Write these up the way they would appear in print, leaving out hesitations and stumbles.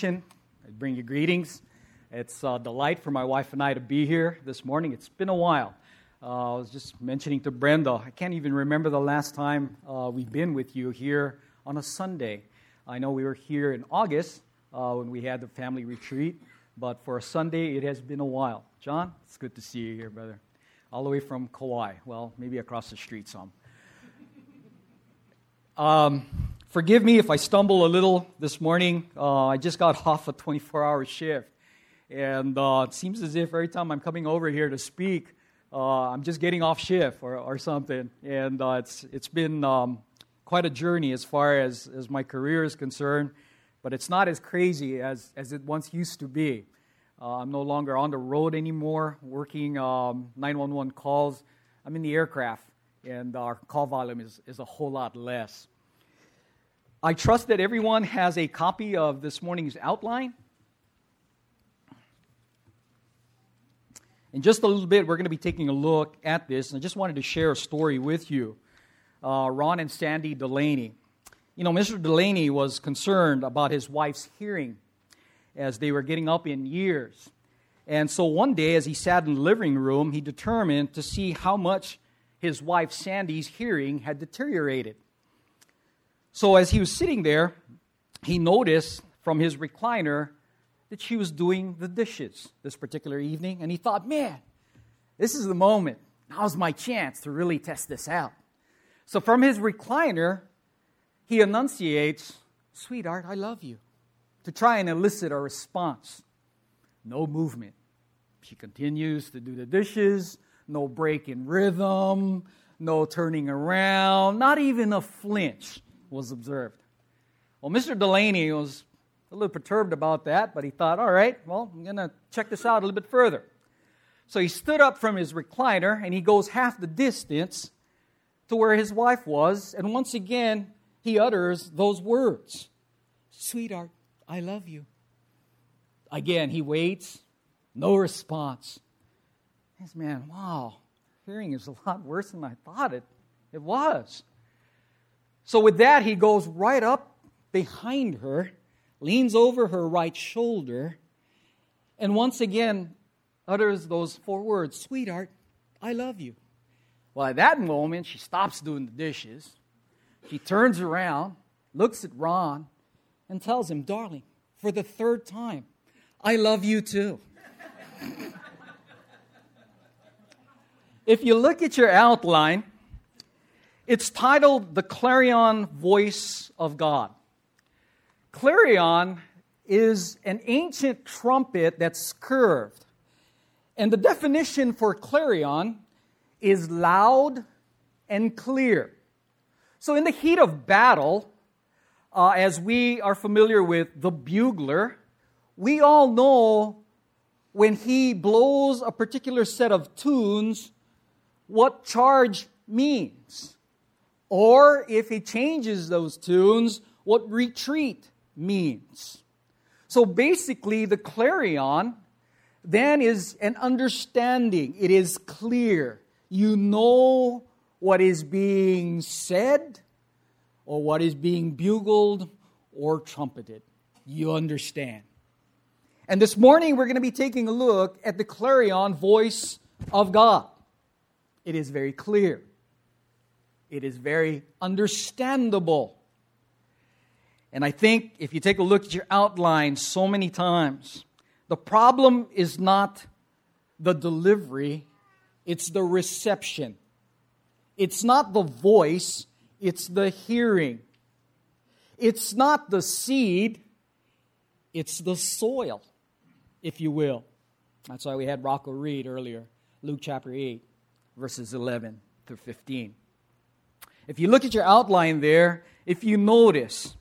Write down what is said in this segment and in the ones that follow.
congregation, I bring you greetings. It's a delight for my wife and I to be here this morning. It's been a while. I was just mentioning to Brenda, I can't even remember the last time we've been with you here on a Sunday. I know we were here in August when we had the family retreat, but for a Sunday, it has been a while. John, it's good to see you here, brother. All the way from Kauai. Well, maybe across the street some. Forgive me if I stumble a little this morning. I just got off a 24-hour shift. And it seems as if every time I'm coming over here to speak, I'm just getting off shift or something. And it's been quite a journey as far as my career is concerned. But it's not as crazy as it once used to be. I'm no longer on the road anymore, working 911 calls. I'm in the aircraft, and our call volume is a whole lot less. I trust that everyone has a copy of this morning's outline. In just a little bit, we're going to be taking a look at this, and I just wanted to share a story with you. Ron and Sandy Delaney. You know, Mr. Delaney was concerned about his wife's hearing as they were getting up in years. And so one day, as he sat in the living room, he determined to see how much his wife Sandy's hearing had deteriorated. So as he was sitting there, he noticed from his recliner that she was doing the dishes this particular evening. And he thought, man, this is the moment. Now's my chance to really test this out. So from his recliner, he enunciates, "Sweetheart, I love you," to try and elicit a response. No movement. She continues to do the dishes, no break in rhythm, no turning around, not even a flinch was observed. Well, Mr. Delaney was a little perturbed about that, but he thought, all right, well, I'm going to check this out a little bit further. So he stood up from his recliner, and he goes half the distance to where his wife was, and once again, he utters those words, "Sweetheart, I love you." Again, he waits, no response. This man, wow, hearing is a lot worse than I thought it was. So with that, he goes right up behind her, leans over her right shoulder, and once again utters those 4 words, "Sweetheart, I love you." Well, at that moment, she stops doing the dishes. She turns around, looks at Ron, and tells him, "Darling, for the 3rd time, I love you too." If you look at your outline, it's titled "The Clarion Voice of God." Clarion is an ancient trumpet that's curved. And the definition for clarion is loud and clear. So in the heat of battle, as we are familiar with the bugler, we all know when he blows a particular set of tunes, what charge means. Or if he changes those tunes, what retreat means. So basically, the clarion then is an understanding. It is clear. You know what is being said, or what is being bugled or trumpeted. You understand. And this morning, we're going to be taking a look at the clarion voice of God. It is very clear. It is very understandable. And I think if you take a look at your outline so many times, the problem is not the delivery, it's the reception. It's not the voice, it's the hearing. It's not the seed, it's the soil, if you will. That's why we had Rocco read earlier, Luke chapter 8, verses 11 through 15. If you look at your outline there, if you notice,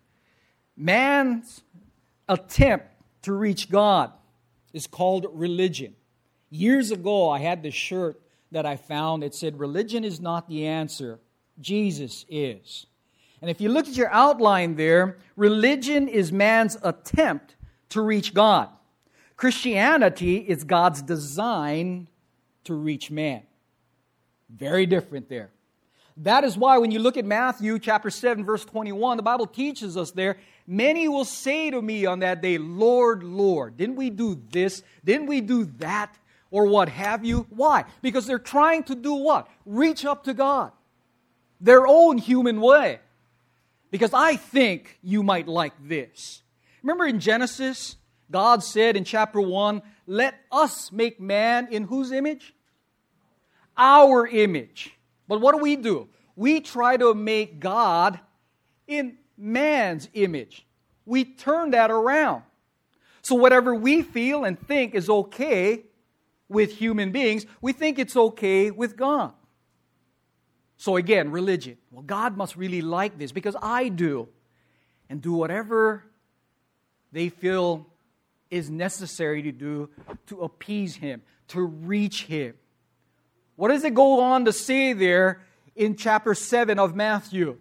man's attempt to reach God is called religion. Years ago, I had this shirt that I found. It said, "Religion is not the answer. Jesus is." And if you look at your outline there, religion is man's attempt to reach God. Christianity is God's design to reach man. Very different there. That is why when you look at Matthew chapter 7, verse 21, the Bible teaches us there Many will say to me on that day, Lord, Lord, didn't we do this? Didn't we do that? Or what have you? Why? Because they're trying to do what? Reach up to God. Their own human way. Because I think you might like this. Remember in Genesis, God said in chapter 1, let us make man in whose image? Our image. But what do? We try to make God in man's image. We turn that around. So whatever we feel and think is okay with human beings, we think it's okay with God. So again, religion. Well, God must really like this because I do. And do whatever they feel is necessary to do to appease Him, to reach Him. What does it go on to say there in chapter 7 of Matthew?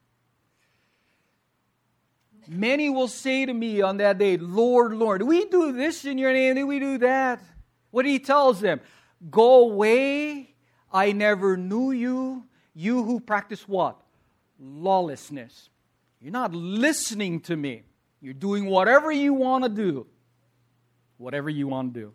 Many will say to me on that day, Lord, Lord, do we do this in your name? Do we do that? What He tells them? Go away, I never knew you. You who practice what? Lawlessness. You're not listening to me. You're doing whatever you want to do. Whatever you want to do.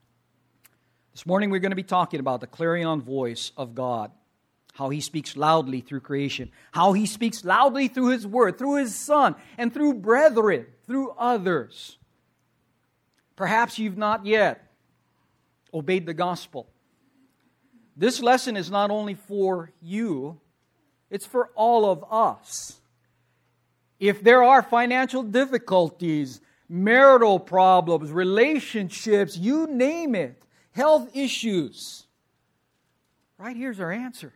This morning we're going to be talking about the clarion voice of God. How He speaks loudly through creation. How He speaks loudly through His Word, through His Son, and through brethren, through others. Perhaps you've not yet obeyed the gospel. This lesson is not only for you, it's for all of us. If there are financial difficulties, marital problems, relationships, you name it, health issues, right here's our answer.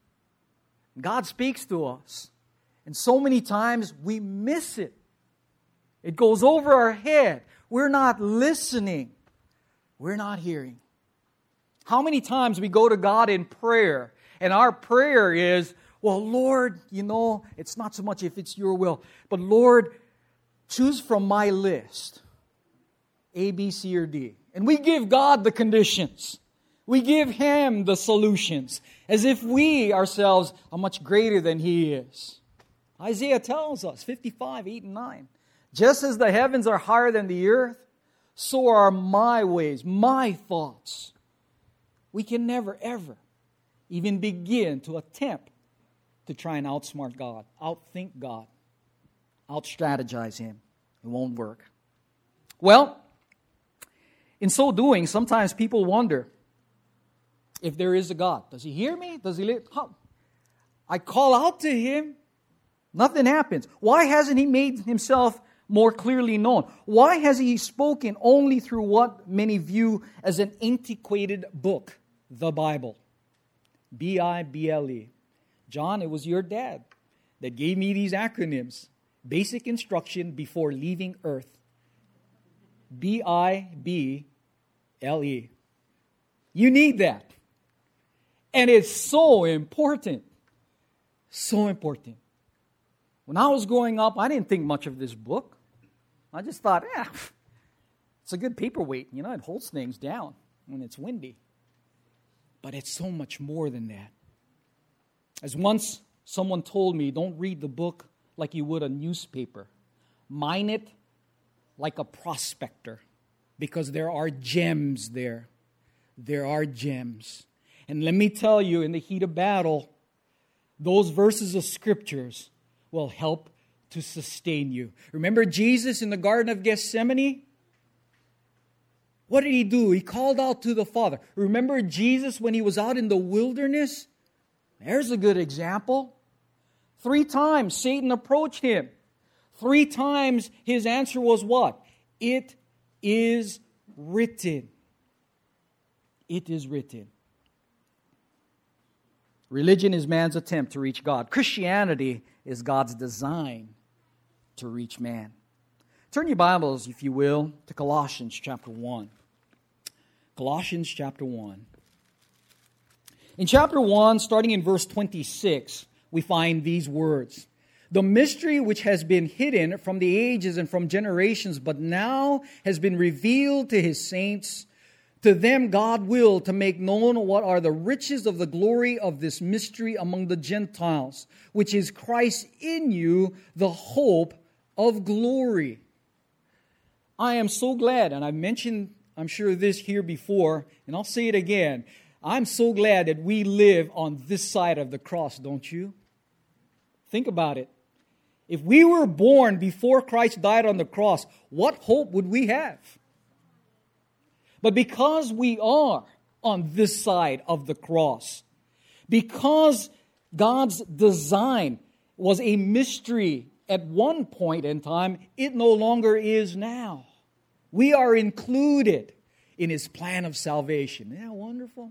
God speaks to us. And so many times we miss it. It goes over our head. We're not listening. We're not hearing. How many times we go to God in prayer, and our prayer is, well, Lord, it's not so much if it's your will, but Lord, choose from my list A, B, C, or D. And we give God the conditions. We give Him the solutions, as if we ourselves are much greater than He is. Isaiah tells us, 55, 8 and 9, just as the heavens are higher than the earth, so are my ways, my thoughts. We can never, ever even begin to attempt to try and outsmart God, outthink God, outstrategize Him. It won't work. Well, in so doing, sometimes people wonder if there is a God. Does He hear me? Does He live? I call out to Him, nothing happens. Why hasn't He made Himself more clearly known? Why has He spoken only through what many view as an antiquated book, the Bible? B-I-B-L-E. John, it was your dad that gave me these acronyms. Basic instruction before leaving earth. B-I-B-L-E. You need that. And it's so important. So important. When I was growing up, I didn't think much of this book. I just thought, it's a good paperweight. It holds things down when it's windy. But it's so much more than that. As once someone told me, don't read the book like you would a newspaper. Mine it like a prospector, because there are gems there. There are gems. And let me tell you, in the heat of battle, those verses of Scriptures will help to sustain you. Remember Jesus in the Garden of Gethsemane? What did He do? He called out to the Father. Remember Jesus when He was out in the wilderness? There's a good example. 3 times Satan approached Him. 3 times His answer was what? It is written. It is written. Religion is man's attempt to reach God. Christianity is God's design to reach man. Turn your Bibles, if you will, to Colossians chapter 1. Colossians chapter 1. In chapter 1, starting in verse 26, we find these words. The mystery which has been hidden from the ages and from generations, but now has been revealed to His saints. To them God willed to make known what are the riches of the glory of this mystery among the Gentiles, which is Christ in you, the hope of glory. I am so glad, and I've mentioned, I'm sure, this here before, and I'll say it again. I'm so glad that we live on this side of the cross, don't you? Think about it. If we were born before Christ died on the cross, what hope would we have? But because we are on this side of the cross, because God's design was a mystery at one point in time, it no longer is now. We are included in His plan of salvation. Isn't that wonderful?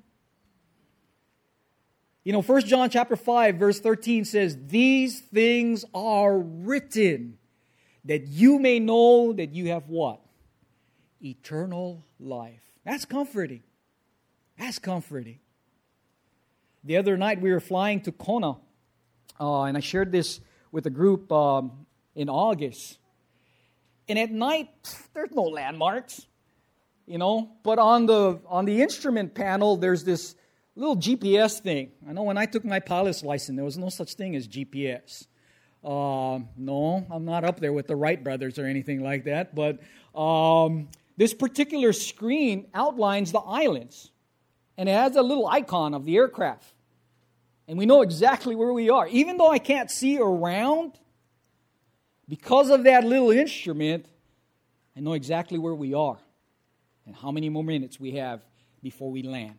1 John chapter 5, verse 13 says, "These things are written that you may know that you have" what? Eternal life. That's comforting. That's comforting. The other night we were flying to Kona, and I shared this with a group in August. And at night, there's no landmarks, But on the instrument panel, there's this little GPS thing. I know when I took my pilot's license, there was no such thing as GPS. No, I'm not up there with the Wright brothers or anything like that. But this particular screen outlines the islands. And it has a little icon of the aircraft. And we know exactly where we are. Even though I can't see around, because of that little instrument, I know exactly where we are and how many more minutes we have before we land.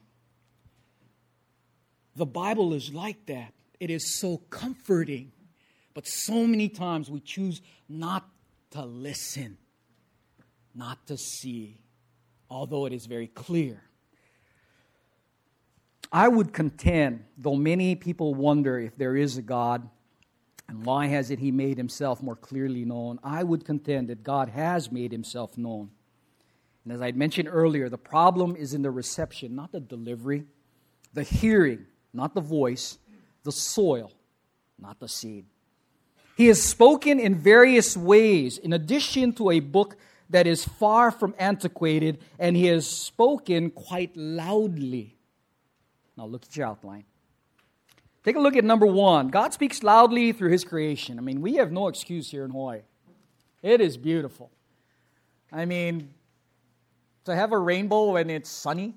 The Bible is like that. It is so comforting. But so many times we choose not to listen, not to see, although it is very clear. I would contend, though many people wonder if there is a God and why hasn't He made Himself more clearly known, I would contend that God has made Himself known. And as I mentioned earlier, the problem is in the reception, not the delivery, the hearing, not the voice, the soil, not the seed. He has spoken in various ways, in addition to a book that is far from antiquated, and He has spoken quite loudly. Now look at your outline. Take a look at number 1. God speaks loudly through His creation. I mean, we have no excuse here in Hawaii. It is beautiful. I mean, to have a rainbow when it's sunny,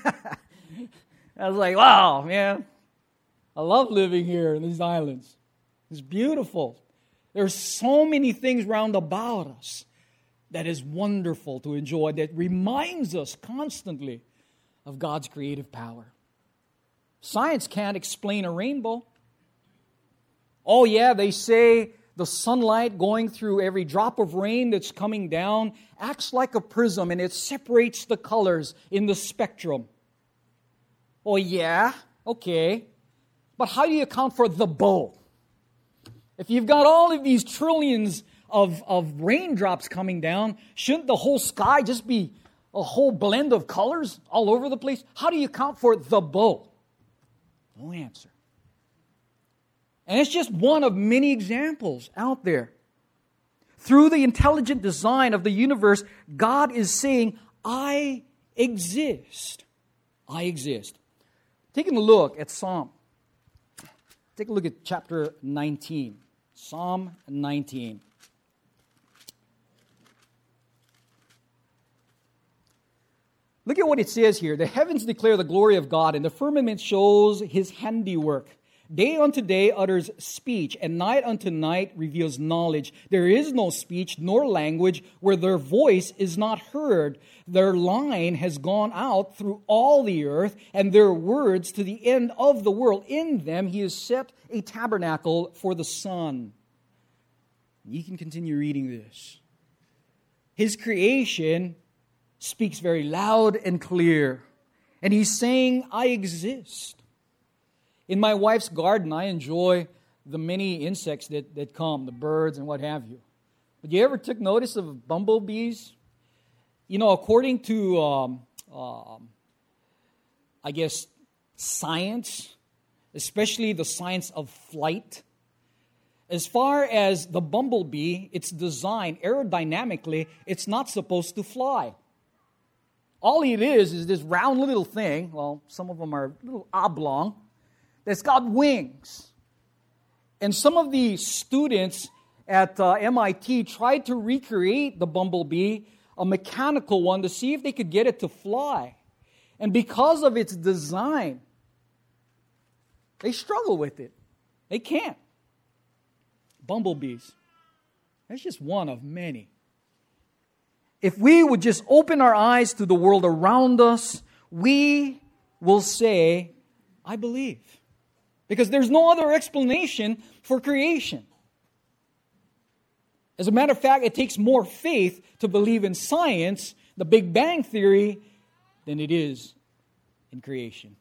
I was like, wow, man. I love living here in these islands. It's beautiful. There's so many things round about us that is wonderful to enjoy, that reminds us constantly of God's creative power. Science can't explain a rainbow. Oh yeah, they say the sunlight going through every drop of rain that's coming down acts like a prism and it separates the colors in the spectrum. Oh yeah, okay. But how do you account for the bow? If you've got all of these trillions of raindrops coming down, shouldn't the whole sky just be a whole blend of colors all over the place? How do you account for the bow? No answer. And it's just one of many examples out there. Through the intelligent design of the universe, God is saying, I exist. I exist. Taking a look at Psalm. Take a look at chapter 19. Psalm 19. Look at what it says here. The heavens declare the glory of God, and the firmament shows His handiwork. Day unto day utters speech, and night unto night reveals knowledge. There is no speech nor language where their voice is not heard. Their line has gone out through all the earth, and their words to the end of the world. In them He has set a tabernacle for the sun. You can continue reading this. His creation speaks very loud and clear. And He's saying, I exist. In my wife's garden, I enjoy the many insects that come, the birds and what have you. But you ever took notice of bumblebees? According to, science, especially the science of flight, as far as the bumblebee, its design, aerodynamically, it's not supposed to fly. All it is this round little thing, well, some of them are a little oblong, that's got wings. And some of the students at MIT tried to recreate the bumblebee, a mechanical one, to see if they could get it to fly. And because of its design, they struggle with it. They can't. Bumblebees. That's just one of many. If we would just open our eyes to the world around us, we will say, I believe. Because there's no other explanation for creation. As a matter of fact, it takes more faith to believe in science, the Big Bang Theory, than it is in creation.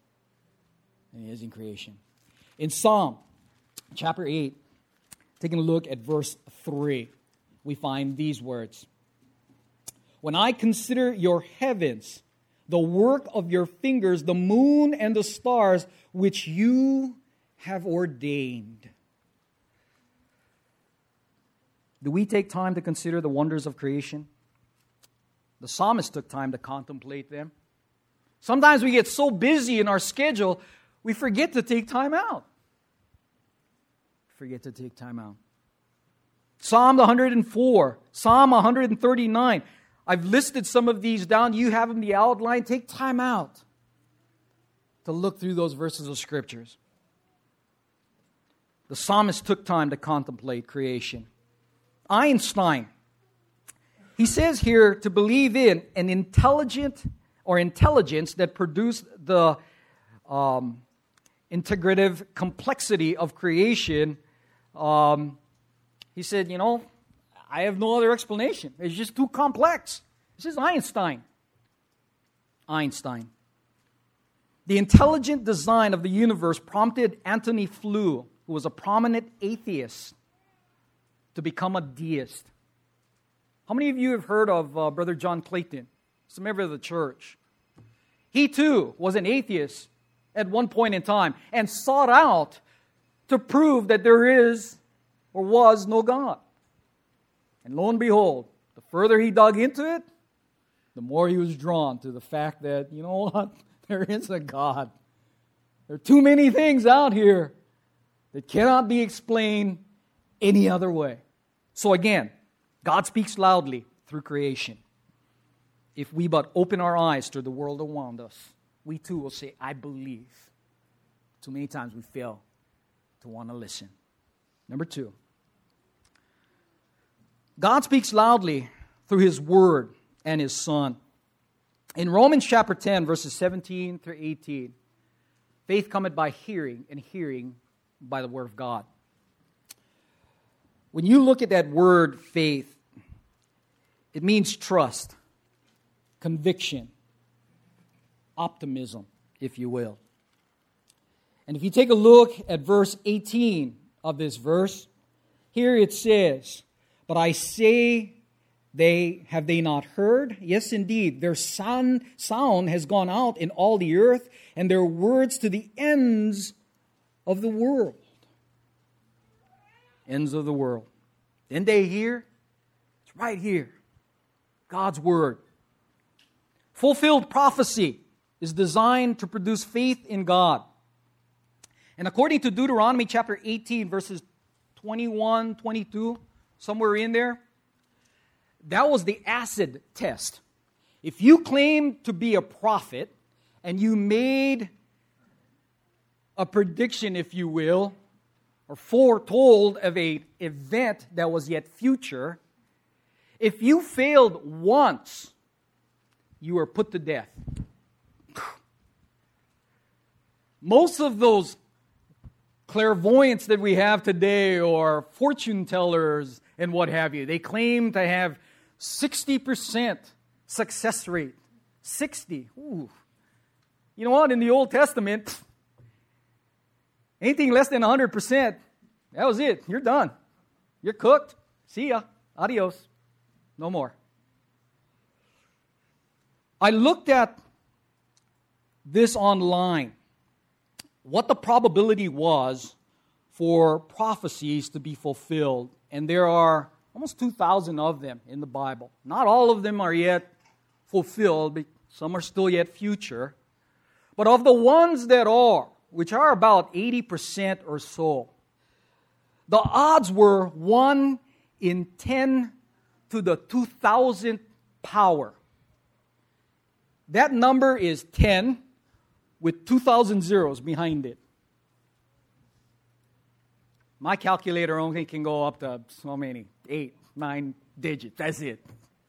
In Psalm chapter 8, taking a look at verse 3, we find these words. When I consider your heavens, the work of your fingers, the moon and the stars, which you have ordained. Do we take time to consider the wonders of creation? The psalmist took time to contemplate them. Sometimes we get so busy in our schedule, we forget to take time out. Psalm 104, Psalm 139. I've listed some of these down. You have them in the outline. Take time out to look through those verses of Scriptures. The psalmist took time to contemplate creation. Einstein, he says here to believe in an intelligence that produced the integrative complexity of creation. He said, I have no other explanation. It's just too complex. This is Einstein. The intelligent design of the universe prompted Antony Flew, who was a prominent atheist, to become a deist. How many of you have heard of Brother John Clayton? He's a member of the church. He too was an atheist at one point in time and sought out to prove that there is or was no God. And lo and behold, the further he dug into it, the more he was drawn to the fact that, you know what, there is a God. There are too many things out here that cannot be explained any other way. So again, God speaks loudly through creation. If we but open our eyes to the world around us, we too will say, I believe. Too many times we fail to want to listen. Number 2. God speaks loudly through His Word and His Son. In Romans chapter 10, verses 17 through 18, faith cometh by hearing, and hearing by the Word of God. When you look at that word faith, it means trust, conviction, optimism, if you will. And if you take a look at verse 18 of this verse, here it says, but I say, have they not heard? Yes, indeed, their sound has gone out in all the earth, and their words to the ends of the world. Ends of the world. Didn't they hear? It's right here. God's Word. Fulfilled prophecy is designed to produce faith in God. And according to Deuteronomy chapter 18, verses 21, 22, somewhere in there, that was the acid test. If you claimed to be a prophet and you made a prediction, if you will, or foretold of an event that was yet future, if you failed once, you were put to death. Most of those clairvoyants that we have today, or fortune tellers and what have you, they claim to have 60% success rate. 60. Ooh. You know what? In the Old Testament, anything less than 100%, that was it. You're done. You're cooked. See ya. Adios. No more. I looked at this online, what the probability was for prophecies to be fulfilled. And there are almost 2,000 of them in the Bible. Not all of them are yet fulfilled. But some are still yet future. But of the ones that are, which are about 80% or so, the odds were 1 in 10 to the 2000th power. That number is 10 with 2,000 zeros behind it. My calculator only can go up to so many, 8, 9 digits. That's it.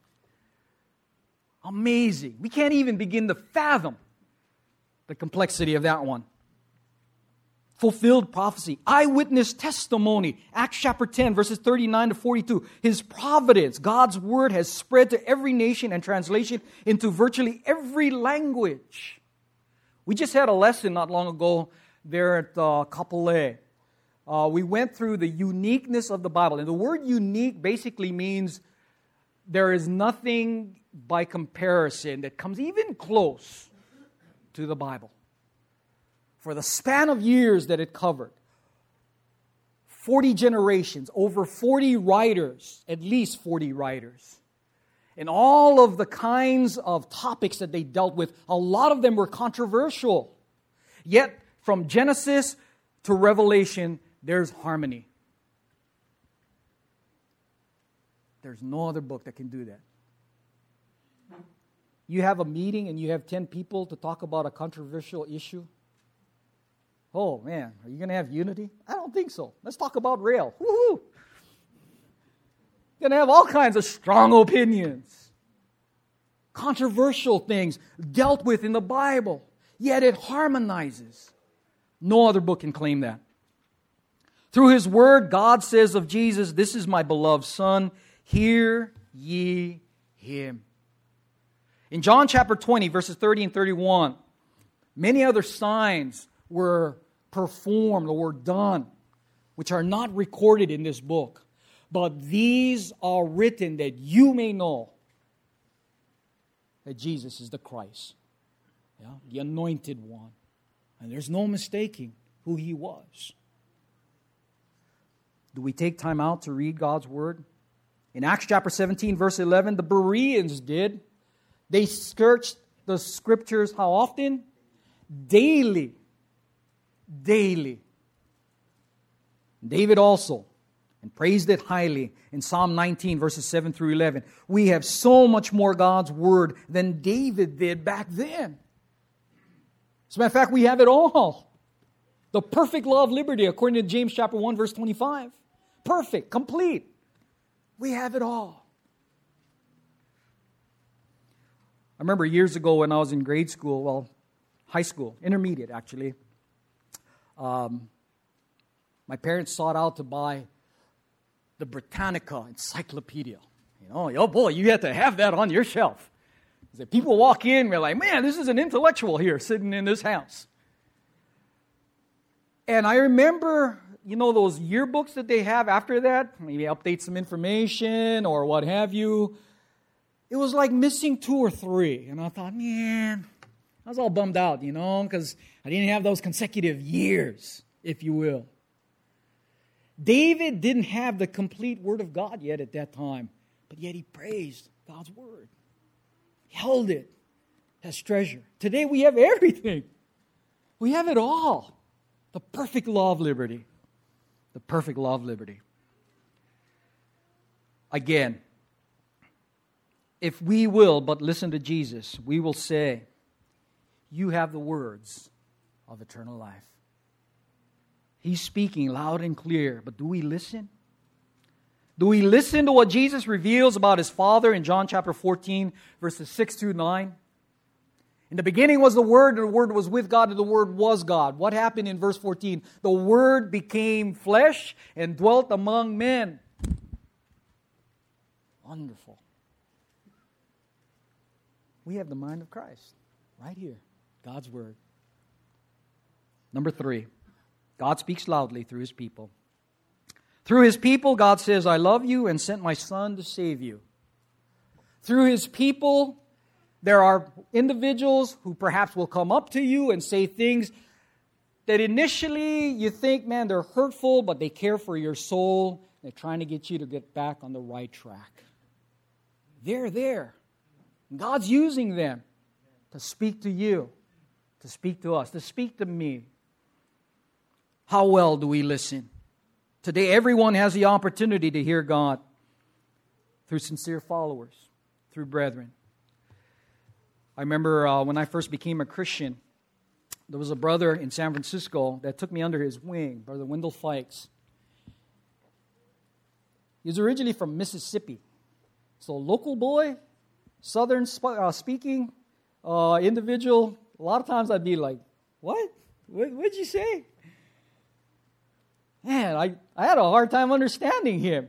Amazing. We can't even begin to fathom the complexity of that one. Fulfilled prophecy, eyewitness testimony, Acts chapter 10, verses 39 to 42. His providence, God's word has spread to every nation and translation into virtually every language. We just had a lesson not long ago there at Kapolei. We went through the uniqueness of the Bible. And the word unique basically means there is nothing by comparison that comes even close to the Bible. For the span of years that it covered, 40 generations, over 40 writers, at least 40 writers, and all of the kinds of topics that they dealt with, a lot of them were controversial. Yet, from Genesis to Revelation, there's harmony. There's no other book that can do that. You have a meeting and you have 10 people to talk about a controversial issue. Oh, man, are you going to have unity? I don't think so. Let's talk about rail. Woohoo! You're going to have all kinds of strong opinions. Controversial things dealt with in the Bible. Yet it harmonizes. No other book can claim that. Through His Word, God says of Jesus, "This is my beloved Son. Hear ye Him." In John chapter 20, verses 30 and 31, many other signs were performed or were done, which are not recorded in this book. But these are written that you may know that Jesus is the Christ, the anointed one. And there's no mistaking who He was. Do we take time out to read God's Word? In Acts chapter 17, verse 11, the Bereans did. They searched the Scriptures how often? Daily. Daily. David also, and praised it highly in Psalm 19, verses 7 through 11. We have so much more God's Word than David did back then. As a matter of fact, we have it all. The perfect law of liberty, according to James chapter 1, verse 25. Perfect, complete. We have it all. I remember years ago when I was in grade school, high school, intermediate actually, my parents sought out to buy the Britannica Encyclopedia. Oh boy, you had to have that on your shelf. People walk in, they're like, man, this is an intellectual here sitting in this house. And I remember, those yearbooks that they have after that, maybe update some information or what have you. It was like missing 2 or 3. And I thought, man, I was all bummed out, because I didn't have those consecutive years, if you will. David didn't have the complete Word of God yet at that time, but yet he praised God's Word. He held it as treasure. Today we have everything. We have it all. The perfect law of liberty. The perfect law of liberty. Again, if we will but listen to Jesus, we will say, you have the words of eternal life. He's speaking loud and clear, but do we listen? Do we listen to what Jesus reveals about His Father in John chapter 14, verses 6 through 9? In the beginning was the Word, and the Word was with God, and the Word was God. What happened in verse 14? The Word became flesh and dwelt among men. Wonderful. We have the mind of Christ right here. God's Word. Number 3, God speaks loudly through His people. Through His people, God says, I love you and sent my Son to save you. Through His people, there are individuals who perhaps will come up to you and say things that initially you think, man, they're hurtful, but they care for your soul. They're trying to get you to get back on the right track. They're there. God's using them to speak to you, to speak to us, to speak to me. How well do we listen? Today, everyone has the opportunity to hear God. through sincere followers, through brethren. I remember when I first became a Christian, there was a brother in San Francisco that took me under his wing, Brother Wendell Fikes. He was originally from Mississippi. So local boy, southern speaking individual. A lot of times I'd be like, what? What'd you say? Man, I had a hard time understanding him.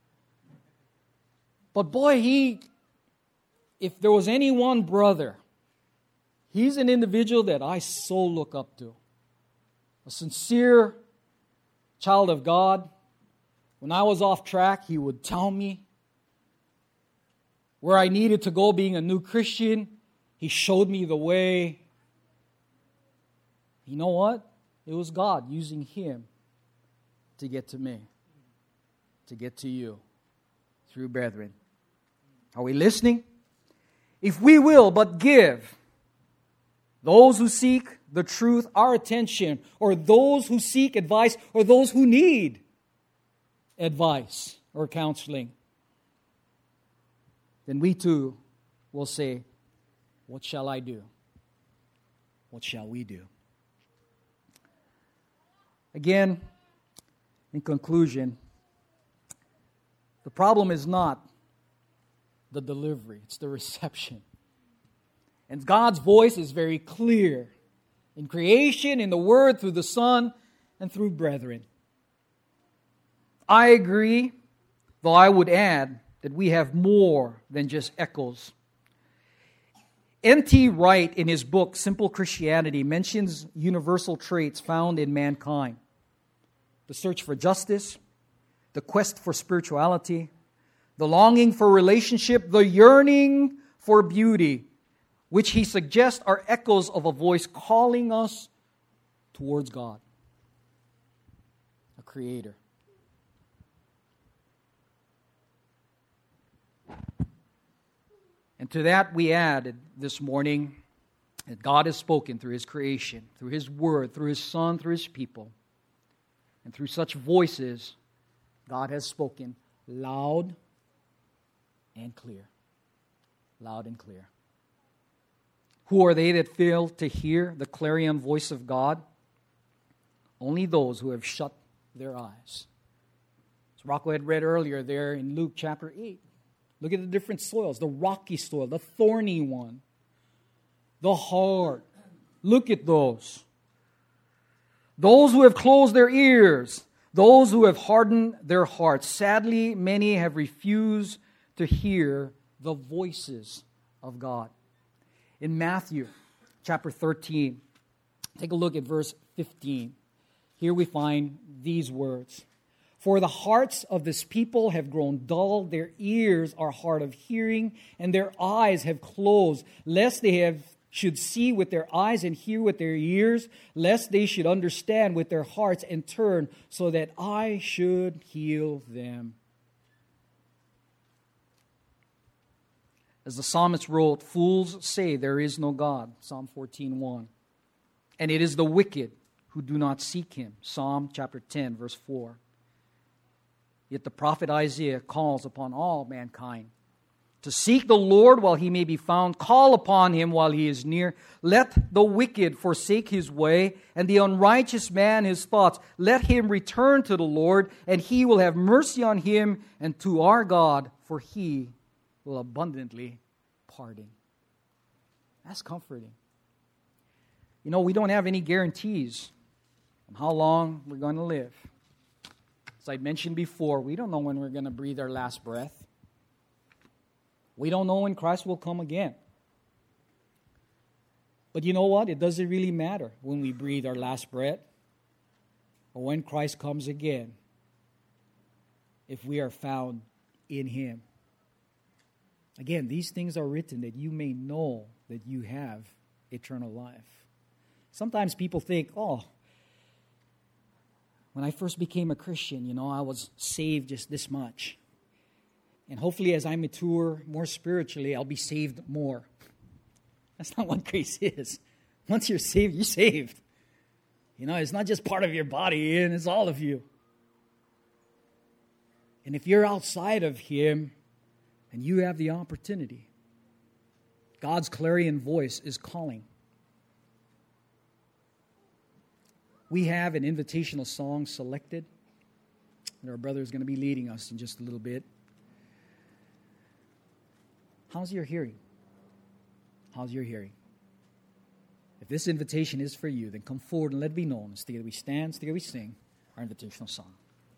But boy, if there was any one brother, he's an individual that I so look up to. A sincere child of God. When I was off track, he would tell me where I needed to go being a new Christian. He showed me the way. You know what? It was God using him to get to me, to get to you, through brethren. Are we listening? If we will but give those who seek the truth our attention, or those who seek advice, or those who need advice or counseling, then we too will say, what shall I do? What shall we do? Again, in conclusion, the problem is not the delivery, it's the reception. And God's voice is very clear in creation, in the Word, through the Son, and through brethren. I agree, though I would add that we have more than just echoes. N.T. Wright, in his book, Simple Christianity, mentions universal traits found in mankind. The search for justice, the quest for spirituality, the longing for relationship, the yearning for beauty, which he suggests are echoes of a voice calling us towards God, a Creator. And to that we added this morning that God has spoken through His creation, through His Word, through His Son, through His people. And through such voices, God has spoken loud and clear. Loud and clear. Who are they that fail to hear the clarion voice of God? Only those who have shut their eyes. As Rocco had read earlier there in Luke chapter 8. Look at the different soils. The rocky soil, the thorny one, the hard. Look at those. Those who have closed their ears, those who have hardened their hearts. Sadly, many have refused to hear the voices of God. In Matthew chapter 13, take a look at verse 15. Here we find these words. For the hearts of this people have grown dull, their ears are hard of hearing, and their eyes have closed, lest they should see with their eyes and hear with their ears, lest they should understand with their hearts and turn, so that I should heal them. As the psalmist wrote, fools say there is no God, Psalm 14:1. And it is the wicked who do not seek Him, Psalm chapter 10, verse 4. Yet the prophet Isaiah calls upon all mankind to seek the Lord while He may be found, call upon Him while He is near. Let the wicked forsake his way, and the unrighteous man his thoughts. Let him return to the Lord, and He will have mercy on him, and to our God, for He will abundantly pardon. That's comforting. You know, we don't have any guarantees on how long we're going to live. As I mentioned before, we don't know when we're going to breathe our last breath. We don't know when Christ will come again. But you know what? It doesn't really matter when we breathe our last breath or when Christ comes again, if we are found in Him. Again, these things are written that you may know that you have eternal life. Sometimes people think, when I first became a Christian, I was saved just this much. And hopefully as I mature more spiritually, I'll be saved more. That's not what grace is. Once you're saved, you're saved. It's not just part of your body, and it's all of you. And if you're outside of Him, And you have the opportunity. God's clarion voice is calling. We have an invitational song selected, and our brother is going to be leading us in just a little bit. How's your hearing? How's your hearing? If this invitation is for you, then come forward and let it be known. As together we stand, as together we sing our invitational song.